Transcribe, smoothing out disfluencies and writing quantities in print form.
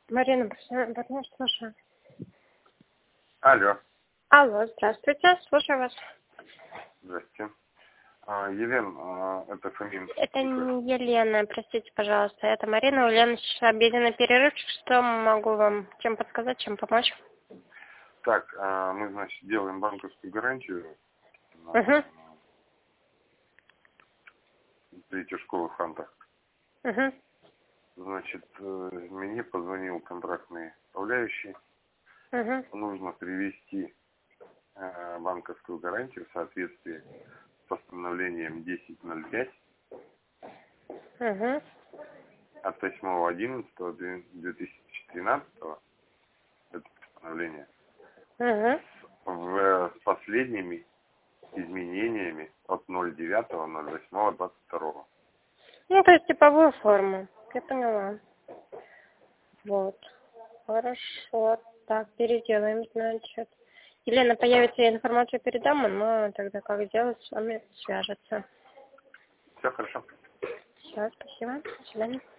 Марина, партнер, слушаю. Алло. Алло, здравствуйте, слушаю вас. Здрасте. Елена, это фамилия. Это не Елена, простите, пожалуйста, это Марина. У Лены сейчас обеденный перерыв. Что могу вам, чем подсказать, чем помочь? Так, мы, значит, делаем банковскую гарантию на Угу. третью школу в Хантах. Угу. Значит, мне позвонил контрактный управляющий. Угу. Нужно привести банковскую гарантию в соответствии с постановлением 1005 Угу. от 8.11.2013, это постановление, Угу. с последними изменениями от 09.08.22. Ну, то есть типовую форму. Я поняла. Вот. Хорошо. Так, переделаем, значит. Елена, появится, я информацию передам, но тогда как делать, с вами свяжется. Все хорошо. Все, спасибо. До свидания.